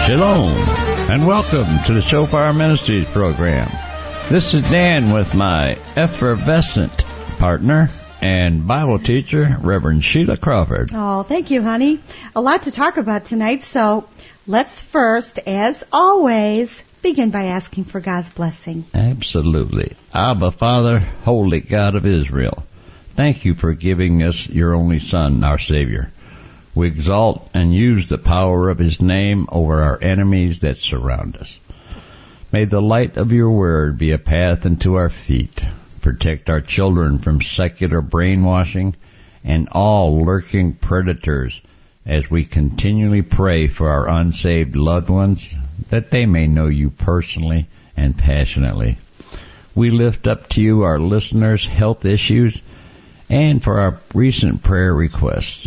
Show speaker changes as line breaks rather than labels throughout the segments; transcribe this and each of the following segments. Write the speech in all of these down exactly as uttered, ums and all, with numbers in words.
Shalom, and welcome to the Shofar Ministries program. This is Dan with my effervescent partner and Bible teacher, Reverend Sheila Crawford.
Oh, thank you, honey. A lot to talk about tonight, so let's first, as always, begin by asking for God's blessing.
Absolutely. Abba, Father, Holy God of Israel, thank you for giving us your only Son, our Savior. We exalt and use the power of His name over our enemies that surround us. May the light of your word be a path unto our feet. Protect our children from secular brainwashing and all lurking predators as we continually pray for our unsaved loved ones, that they may know you personally and passionately. We lift up to you our listeners' health issues and for our recent prayer requests.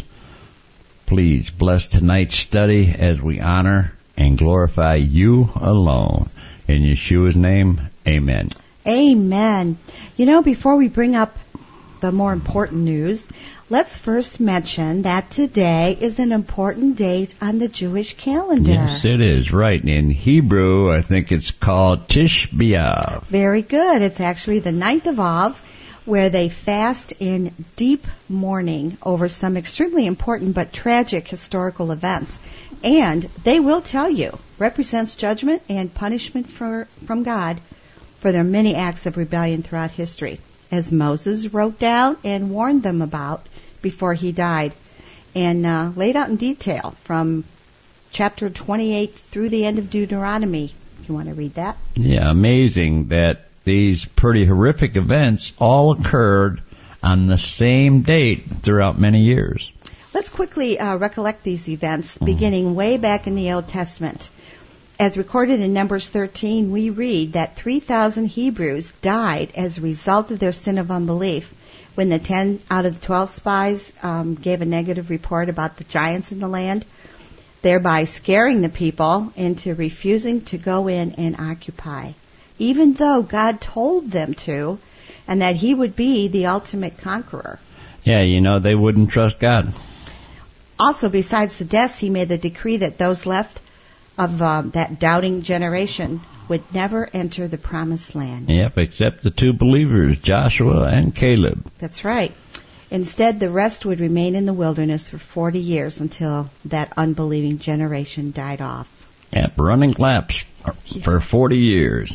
Please bless tonight's study as we honor and glorify you alone. In Yeshua's name, amen.
Amen. You know, before we bring up the more important news, let's first mention that today is an important date on the Jewish calendar.
Yes, it is, right. In Hebrew, I think it's called Tish B'Av.
Very good. It's actually the ninth of Av, where they fast in deep mourning over some extremely important but tragic historical events. And they will tell you, represents judgment and punishment for, from God for their many acts of rebellion throughout history, as Moses wrote down and warned them about before he died, and uh, laid out in detail from chapter twenty-eight through the end of Deuteronomy, if you want to read that.
Yeah, amazing that these pretty horrific events all occurred on the same date throughout many years.
Let's quickly uh, recollect these events, beginning way back in the Old Testament. As recorded in Numbers thirteen, we read that three thousand Hebrews died as a result of their sin of unbelief when the ten out of the twelve spies um, gave a negative report about the giants in the land, thereby scaring the people into refusing to go in and occupy, even though God told them to, and that He would be the ultimate conqueror.
Yeah, you know, they wouldn't trust God.
Also, besides the deaths, He made the decree that those left of uh, that doubting generation would never enter the promised land.
Yep, except the two believers, Joshua and Caleb.
That's right. Instead, the rest would remain in the wilderness for forty years until that unbelieving generation died off.
Yep, running laps for forty years.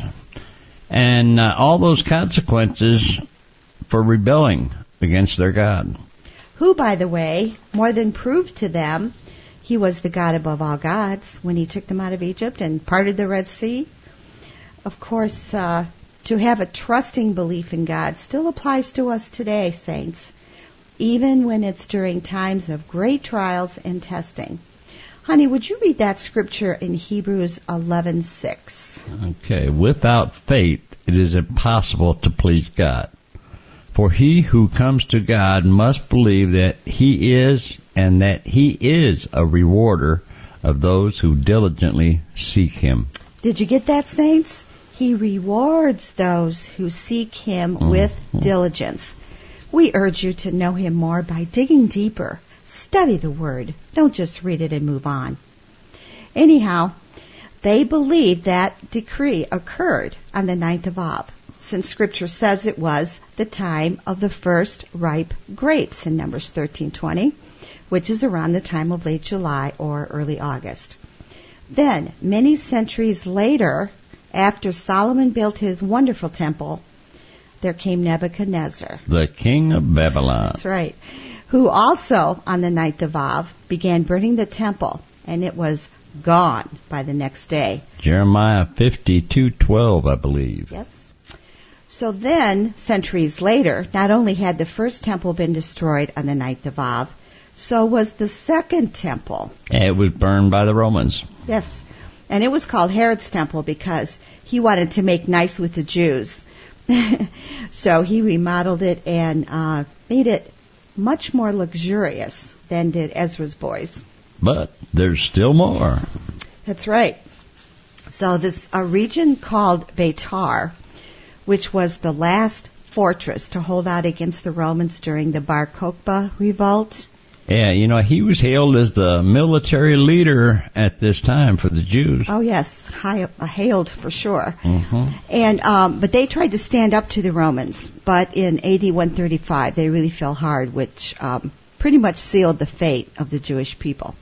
And uh, all those consequences for rebelling against their God.
Who, by the way, more than proved to them He was the God above all gods when He took them out of Egypt and parted the Red Sea. Of course, uh, to have a trusting belief in God still applies to us today, saints, even when it's during times of great trials and testing. Honey, would you read that scripture in Hebrews eleven six?
Okay. Without faith, it is impossible to please God. For he who comes to God must believe that He is, and that He is a rewarder of those who diligently seek Him.
Did you get that, saints? He rewards those who seek Him mm-hmm. with diligence. We urge you to know Him more by digging deeper. Study the Word. Don't just read it and move on. Anyhow, they believed that decree occurred on the ninth of Av, since Scripture says it was the time of the first ripe grapes in Numbers thirteen twenty, which is around the time of late July or early August. Then, many centuries later, after Solomon built his wonderful temple, there came Nebuchadnezzar,
the king of Babylon.
That's right. Who also, on the ninth of Av, began burning the temple, and it was gone by the next day.
Jeremiah fifty-two twelve, I believe.
Yes. So then, centuries later, not only had the first temple been destroyed on the ninth of Av, so was the second temple.
It was burned by the Romans.
Yes. And it was called Herod's temple because he wanted to make nice with the Jews. So he remodeled it and uh, made it much more luxurious than did Ezra's boys.
But there's still more.
That's right. So this a region called Beitar, which was the last fortress to hold out against the Romans during the Bar Kokhba revolt,
Yeah, you know, he was hailed as the military leader at this time for the Jews.
Oh, yes, high, uh, hailed for sure.
Mm-hmm.
And um, but they tried to stand up to the Romans, but in A D one thirty-five they really fell hard, which um, pretty much sealed the fate of the Jewish people.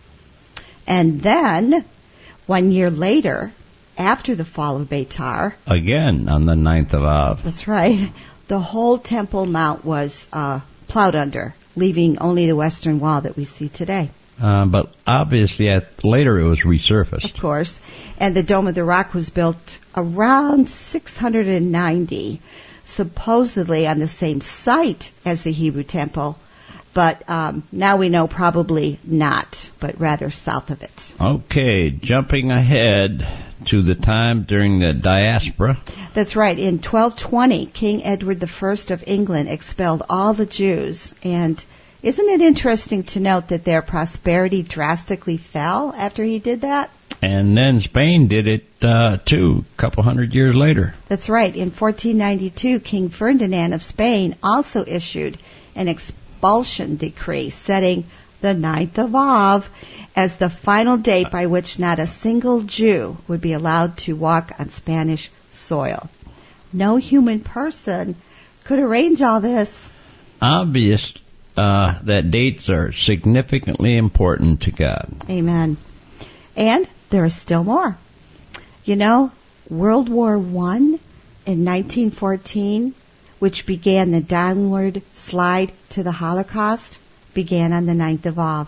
And then, one year later, after the fall of Beitar,
again on the ninth of Av.
That's right. The whole Temple Mount was uh, plowed under, leaving only the western wall that we see today.
Uh, but obviously, at, later it was resurfaced.
Of course. And the Dome of the Rock was built around six hundred ninety, supposedly on the same site as the Hebrew Temple. But um, now we know probably not, but rather south of it.
Okay, jumping ahead to the time during the diaspora.
That's right. In twelve twenty, King Edward the First of England expelled all the Jews. And isn't it interesting to note that their prosperity drastically fell after he did that?
And then Spain did it, uh, too, a couple hundred years later.
That's right. In fourteen ninety-two, King Ferdinand of Spain also issued an expulsion decree setting the ninth of Av as the final date by which not a single Jew would be allowed to walk on Spanish soil. No human person could arrange all this.
Obvious uh, that dates are significantly important to God.
Amen. And there is still more. You know, World War One in nineteen fourteen, which began the downward slide to the Holocaust, began on the ninth of Av.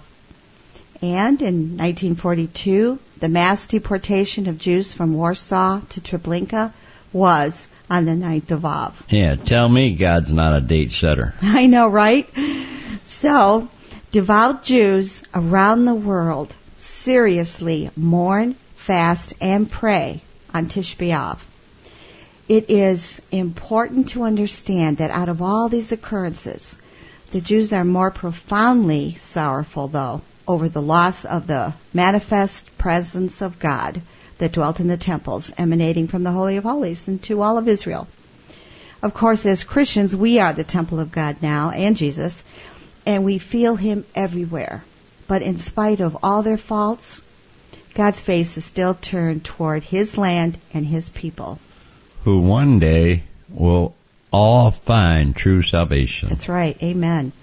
And in nineteen forty-two, the mass deportation of Jews from Warsaw to Treblinka was on the ninth of Av.
Yeah, tell me God's not a date setter.
I know, right? So, devout Jews around the world seriously mourn, fast, and pray on Tisha B'Av. It is important to understand that out of all these occurrences, the Jews are more profoundly sorrowful, though, over the loss of the manifest presence of God that dwelt in the temples emanating from the Holy of Holies into all of Israel. Of course, as Christians, we are the temple of God now, and Jesus, and we feel Him everywhere. But in spite of all their faults, God's face is still turned toward His land and His people,
who one day will all find true salvation.
That's right. Amen.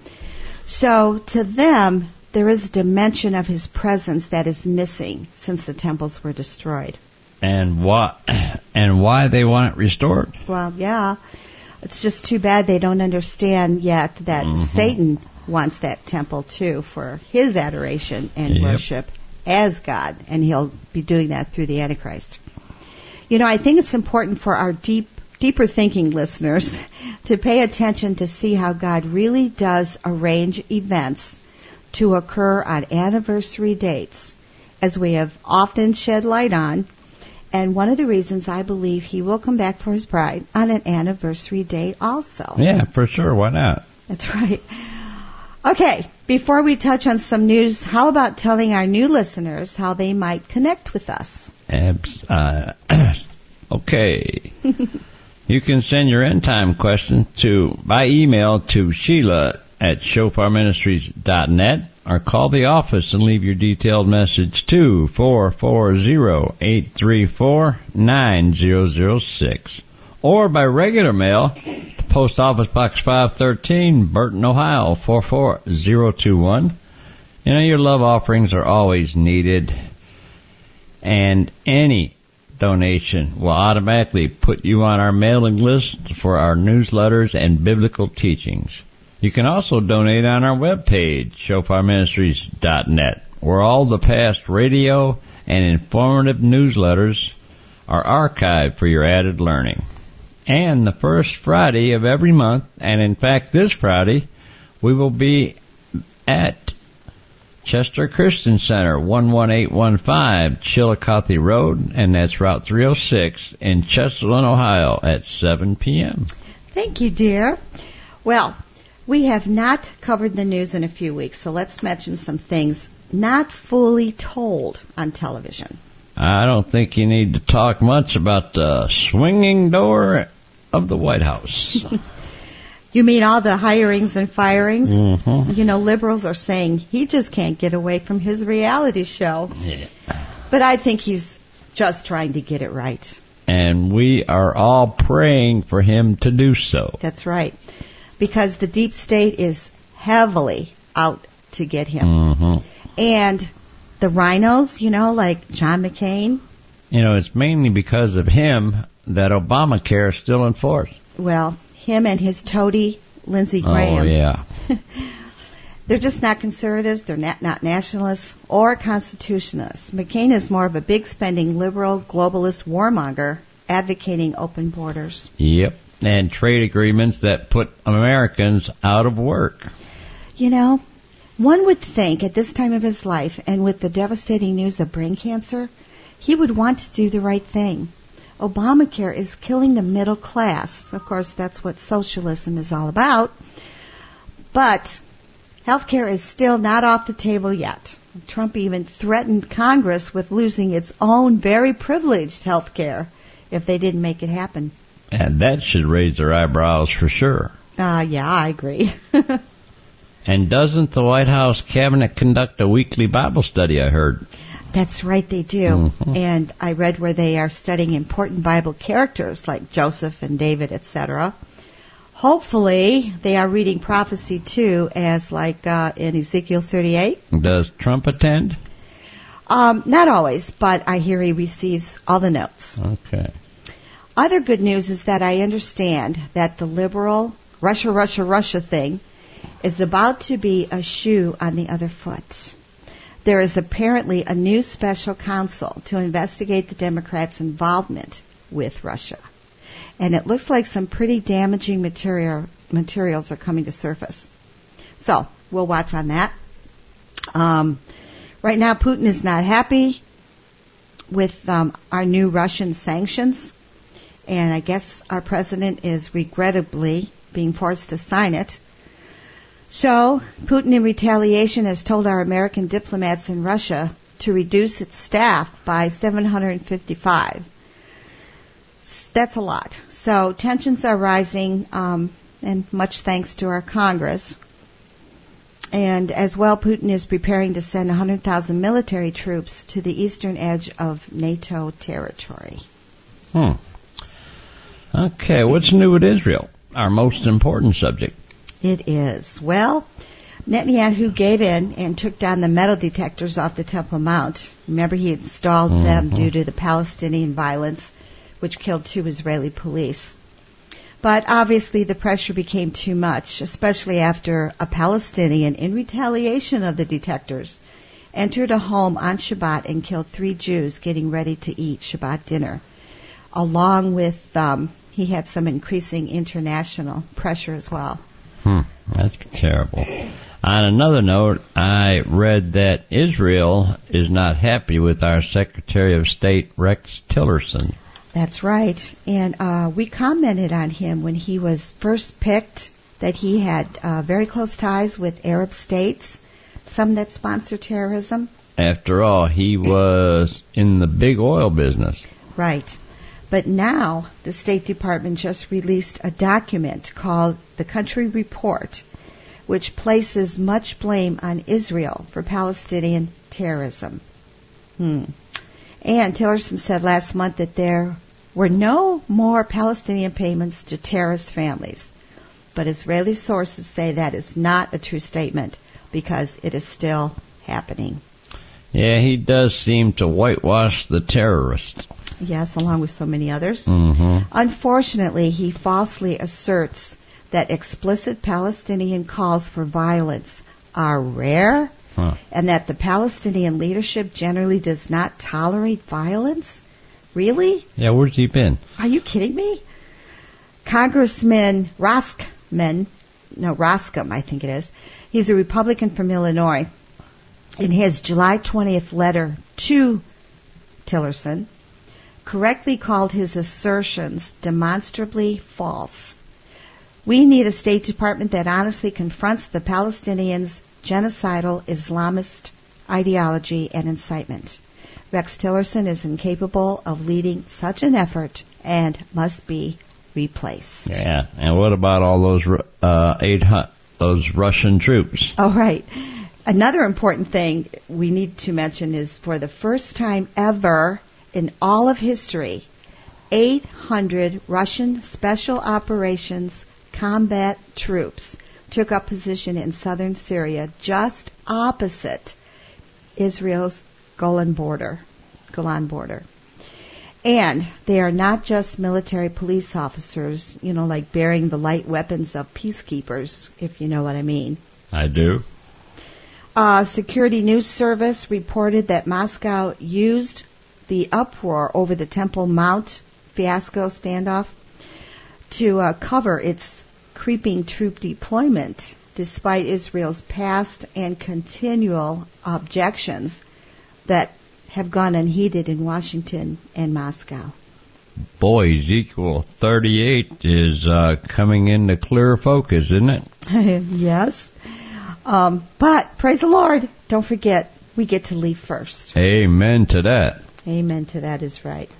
So to them, there is a dimension of His presence that is missing since the temples were destroyed.
And why, and why they want it restored?
Well, yeah. It's just too bad they don't understand yet that mm-hmm. Satan wants that temple too for his adoration and yep. worship as God, and he'll be doing that through the Antichrist. You know, I think it's important for our deep, deeper thinking listeners to pay attention to see how God really does arrange events to occur on anniversary dates, as we have often shed light on. And one of the reasons I believe He will come back for His bride on an anniversary date also.
Yeah, for sure. Why not?
That's right. Okay, before we touch on some news, how about telling our new listeners how they might connect with us?
Abs- uh, okay. You can send your end time question to by email to Sheila at shofar ministries dot net or call the office and leave your detailed message to four four zero, eight three four, nine zero zero six or by regular mail, Post Office Box five thirteen, Burton, Ohio four four zero two one. You know, your love offerings are always needed, and any donation will automatically put you on our mailing list for our newsletters and biblical teachings. You can also donate on our webpage, shofar ministries dot net, where all the past radio and informative newsletters are archived for your added learning. And the first Friday of every month, and in fact this Friday, we will be at Chester Christian Center, one one eight one five Chillicothe Road, and that's Route three oh six in Chesterland, Ohio at seven p.m.
Thank you, dear. Well, we have not covered the news in a few weeks, so let's mention some things not fully told on television.
I don't think you need to talk much about the swinging door of the White House.
You mean all the hirings and firings?
Mm-hmm.
You know, liberals are saying he just can't get away from his reality show.
Yeah.
But I think he's just trying to get it right.
And we are all praying for him to do so.
That's right. Because the deep state is heavily out to get him.
Mm-hmm.
And the rhinos, you know, like John McCain.
You know, it's mainly because of him that Obamacare is still in force.
Well, him and his toady, Lindsey Graham.
Oh, yeah.
They're just not conservatives, they're not, not nationalists or constitutionalists. McCain is more of a big spending liberal globalist warmonger advocating open borders.
Yep. And trade agreements that put Americans out of work.
You know, one would think at this time of his life and with the devastating news of brain cancer, he would want to do the right thing. Obamacare is killing the middle class. Of course, that's what socialism is all about. But healthcare is still not off the table yet. Trump even threatened Congress with losing its own very privileged healthcare if they didn't make it happen.
And that should raise their eyebrows for sure.
Uh, yeah, I agree.
And doesn't the White House cabinet conduct a weekly Bible study, I heard?
That's right, they do. Mm-hmm. And I read where they are studying important Bible characters like Joseph and David, et cetera. Hopefully, they are reading prophecy too, as like uh, in Ezekiel thirty-eight.
Does Trump attend?
Um, not always, but I hear he receives all the notes.
Okay.
Other good news is that I understand that the liberal Russia, Russia, Russia thing is about to be a shoe on the other foot. There is apparently a new special counsel to investigate the Democrats' involvement with Russia. And it looks like some pretty damaging material, materials are coming to surface. So, we'll watch on that. Um, right now, Putin is not happy with um, our new Russian sanctions. And I guess our president is regrettably being forced to sign it. So, Putin in retaliation has told our American diplomats in Russia to reduce its staff by seven hundred fifty-five. That's a lot. So, tensions are rising, um, and much thanks to our Congress. And as well, Putin is preparing to send one hundred thousand military troops to the eastern edge of NATO territory.
Hmm. Okay, what's new with Israel? Our most important subject.
It is. Well, Netanyahu gave in and took down the metal detectors off the Temple Mount. Remember, he installed mm-hmm. them due to the Palestinian violence, which killed two Israeli police. But obviously the pressure became too much, especially after a Palestinian, in retaliation of the detectors, entered a home on Shabbat and killed three Jews getting ready to eat Shabbat dinner. Along with, um, he had some increasing international pressure as well.
Hmm, that's terrible. On another note, I read that Israel is not happy with our Secretary of State, Rex Tillerson.
That's right. And uh, we commented on him when he was first picked, that he had uh, very close ties with Arab states, some that sponsor terrorism.
After all, he was in the big oil business.
Right. But now the State Department just released a document called the Country Report, which places much blame on Israel for Palestinian terrorism. Hmm. And Tillerson said last month that there were no more Palestinian payments to terrorist families. But Israeli sources say that is not a true statement because it is still happening.
Yeah, he does seem to whitewash the terrorists.
Yes, along with so many others.
Mm-hmm.
Unfortunately, he falsely asserts that explicit Palestinian calls for violence are rare, huh. and that the Palestinian leadership generally does not tolerate violence. Really?
Yeah, where's he been?
Are you kidding me? Congressman Roskman, no, Roscom, I think it is. He's a Republican from Illinois. In his July twentieth letter to Tillerson, correctly called his assertions demonstrably false. We need a State Department that honestly confronts the Palestinians' genocidal Islamist ideology and incitement. Rex Tillerson is incapable of leading such an effort and must be replace.
Yeah, and what about all those uh, eight hundred, those Russian troops?
Oh, right. Another important thing we need to mention is for the first time ever in all of history, eight hundred Russian Special Operations combat troops took up position in southern Syria just opposite Israel's Golan border. Golan border. And they are not just military police officers, you know, like bearing the light weapons of peacekeepers, if you know what I mean.
I do.
Uh, Security News Service reported that Moscow used the uproar over the Temple Mount fiasco standoff to uh, cover its creeping troop deployment, despite Israel's past and continual objections that have gone unheeded in Washington and Moscow.
Boy, Ezekiel thirty-eight is uh, coming into clear focus, isn't it?
Yes. Um, but, praise the Lord, don't forget, we get to leave first.
Amen to that.
Amen to that is right.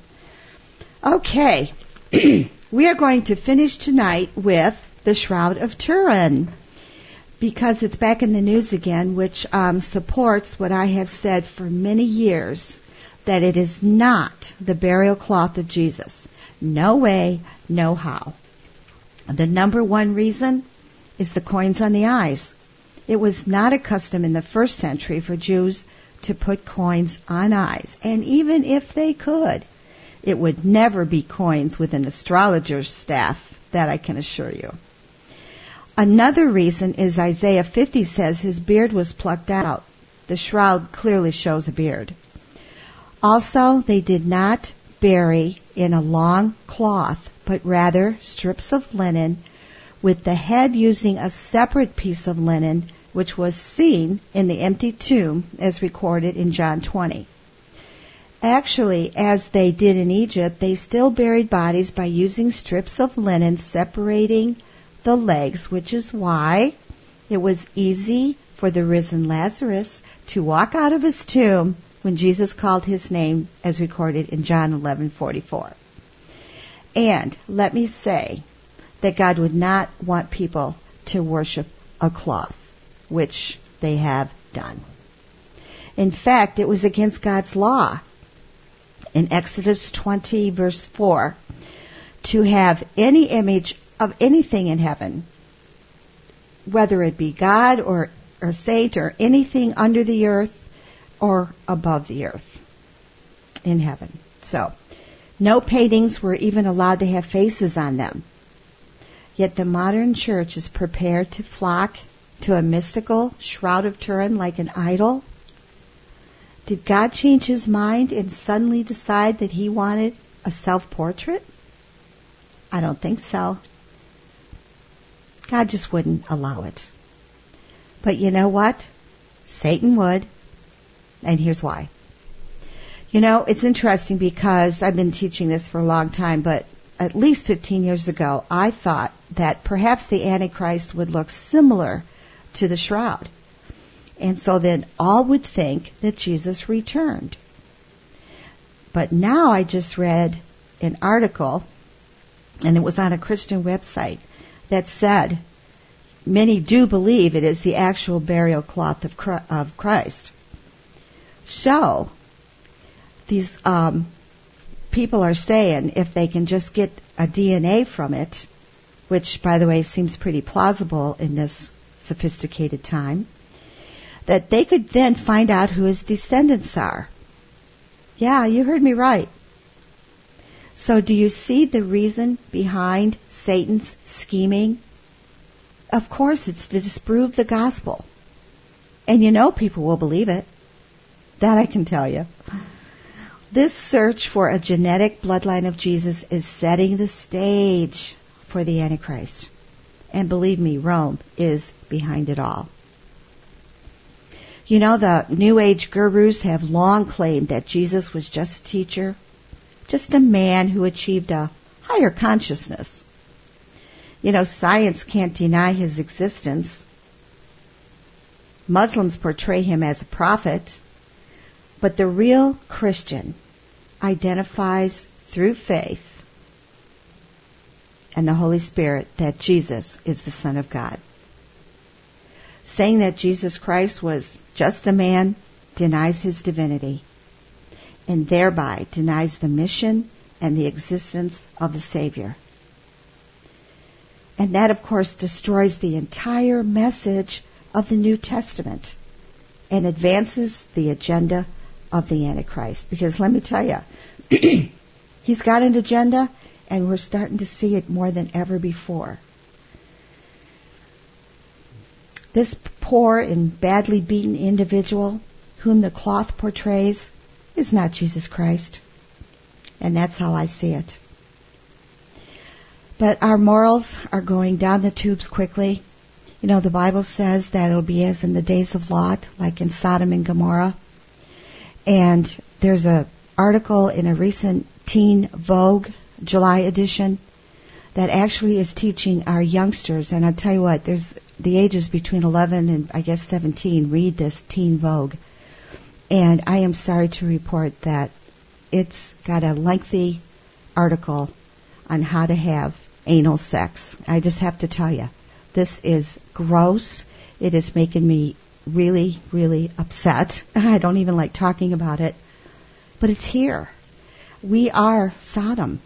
Okay. We are going to finish tonight with the Shroud of Turin, because it's back in the news again, which um, supports what I have said for many years, that it is not the burial cloth of Jesus. No way, no how. The number one reason is the coins on the eyes. It was not a custom in the first century for Jews to put coins on eyes, and even if they could, it would never be coins with an astrologer's staff, that I can assure you. Another reason is Isaiah fifty says his beard was plucked out. The shroud clearly shows a beard. Also, they did not bury in a long cloth, but rather strips of linen, with the head using a separate piece of linen, which was seen in the empty tomb as recorded in John twenty. Actually, as they did in Egypt, they still buried bodies by using strips of linen separating the legs, which is why it was easy for the risen Lazarus to walk out of his tomb when Jesus called his name, as recorded in John eleven forty-four. And let me say that God would not want people to worship a cloth, which they have done. In fact, it was against God's law in Exodus twenty, verse four, to have any image of anything in heaven, whether it be God or, or saint or anything under the earth or above the earth in heaven. So, no paintings were even allowed to have faces on them. Yet the modern church is prepared to flock to a mystical Shroud of Turin like an idol. Did God change his mind and suddenly decide that he wanted a self-portrait? I don't think so. God just wouldn't allow it. But you know what? Satan would. And here's why. You know, it's interesting because I've been teaching this for a long time, but at least fifteen years ago, I thought that perhaps the Antichrist would look similar to the shroud. And so then all would think that Jesus returned. But now I just read an article, and it was on a Christian website, that said many do believe it is the actual burial cloth of Christ. So these um, people are saying if they can just get a D N A from it, which, by the way, seems pretty plausible in this sophisticated time, that they could then find out who his descendants are. Yeah, you heard me right. So do you see the reason behind Satan's scheming? Of course, it's to disprove the gospel. And you know people will believe it. That I can tell you. This search for a genetic bloodline of Jesus is setting the stage for the Antichrist. And believe me, Rome is behind it all. You know, the New Age gurus have long claimed that Jesus was just a teacher, just a man who achieved a higher consciousness. You know, science can't deny his existence. Muslims portray him as a prophet. But the real Christian identifies through faith and the Holy Spirit that Jesus is the Son of God. Saying that Jesus Christ was just a man denies his divinity, and thereby denies the mission and the existence of the Savior. And that, of course, destroys the entire message of the New Testament and advances the agenda of the Antichrist. Because let me tell you, he's got an agenda, and we're starting to see it more than ever before. This poor and badly beaten individual whom the cloth portrays is not Jesus Christ. And that's how I see it. But our morals are going down the tubes quickly. You know, the Bible says that it'll be as in the days of Lot, like in Sodom and Gomorrah. And there's a article in a recent Teen Vogue July edition that actually is teaching our youngsters. And I'll tell you what, there's the ages between eleven and I guess seventeen read this Teen Vogue. And I am sorry to report that it's got a lengthy article on how to have anal sex. I just have to tell you, this is gross. It is making me really, really upset. I don't even like talking about it. But it's here. We are Sodom.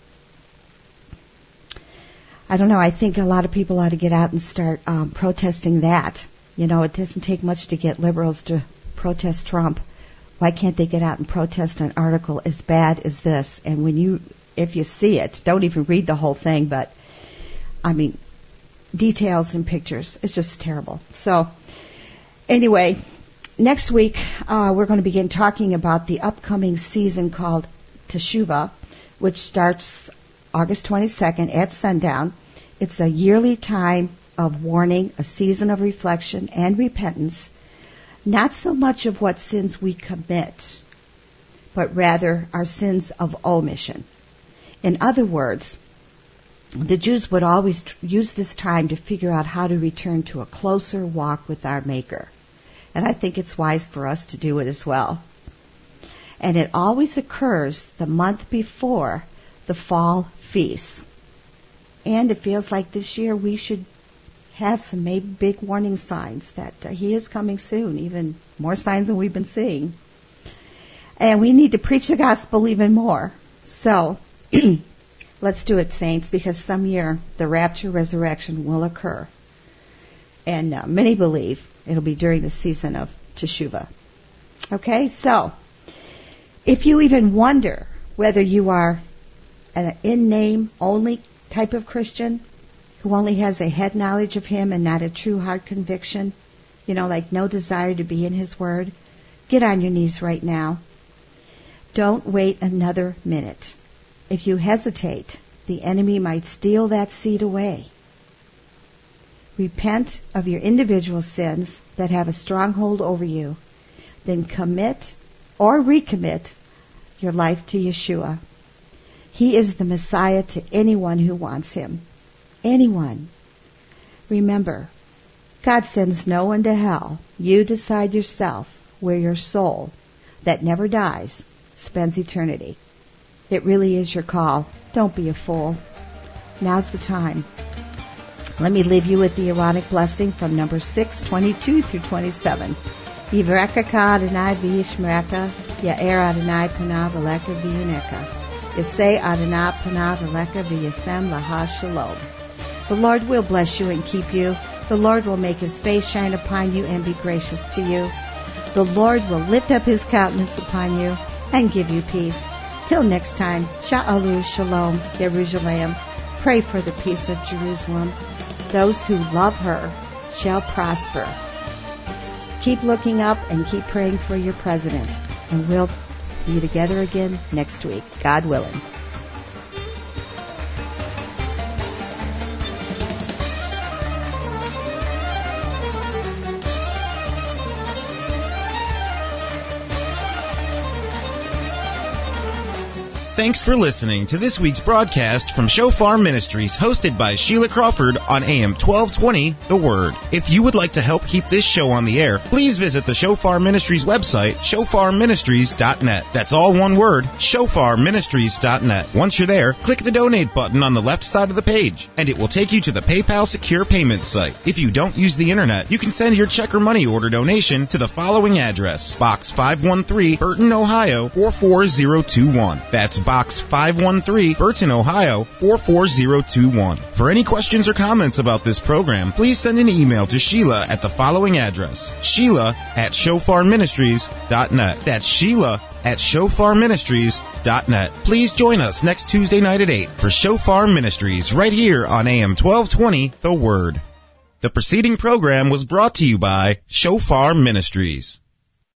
I don't know. I think a lot of people ought to get out and start um, protesting that. You know, it doesn't take much to get liberals to protest Trump. Why can't they get out and protest an article as bad as this? And when you, if you see it, don't even read the whole thing, but, I mean, details and pictures. It's just terrible. So, anyway, next week uh, we're going to begin talking about the upcoming season called Teshuvah, which starts August twenty-second at sundown. It's a yearly time of warning, a season of reflection and repentance, not so much of what sins we commit, but rather our sins of omission. In other words, the Jews would always tr- use this time to figure out how to return to a closer walk with our Maker. And I think it's wise for us to do it as well. And it always occurs the month before the fall feast. And it feels like this year we should have some maybe big warning signs that uh, he is coming soon, even more signs than we've been seeing. And we need to preach the gospel even more. So, let's do it, saints, because some year the rapture resurrection will occur. And uh, many believe it'll be during the season of Teshuvah. Okay, so if you even wonder whether you are an in-name only type of Christian who only has a head knowledge of him and not a true heart conviction, you know, like no desire to be in his word, get on your knees right now. Don't wait another minute. If you hesitate, the enemy might steal that seed away. Repent of your individual sins that have a stronghold over you, then commit or recommit your life to Yeshua. He is the Messiah to anyone who wants him. Anyone. Remember, God sends no one to hell. You decide yourself where your soul, that never dies, spends eternity. It really is your call. Don't be a fool. Now's the time. Let me leave you with the Aaronic blessing from number six, twenty-two through twenty-seven. Yivrekaka Adonai v'yishmereka, Ya'er Adonai panav alecha v'yuneka. Yaseh Adonai panav alecha v'yasem laha shalom. The Lord will bless you and keep you. The Lord will make his face shine upon you and be gracious to you. The Lord will lift up his countenance upon you and give you peace. Till next time, Sha'alu Shalom, Yerushalayim. Pray for the peace of Jerusalem. Those who love her shall prosper. Keep looking up and keep praying for your president. And we'll be together again next week, God willing.
Thanks for listening to this week's broadcast from Shofar Ministries, hosted by Sheila Crawford on A M twelve twenty, The Word. If you would like to help keep this show on the air, please visit the Shofar Ministries website, shofar ministries dot net. That's all one word, shofar ministries dot net. Once you're there, click the donate button on the left side of the page, and it will take you to the PayPal secure payment site. If you don't use the internet, you can send your check or money order donation to the following address: Box five one three, Burton, Ohio four four zero two one. That's Box five one three, Burton, Ohio four four zero two one. For any questions or comments about this program, please send an email to Sheila at the following address: Sheila at shofar ministries dot net. That's Sheila at shofar ministries dot net. Please join us next Tuesday night at eight for Shofar Ministries right here on A M twelve twenty, The Word. The preceding program was brought to you by Shofar Ministries.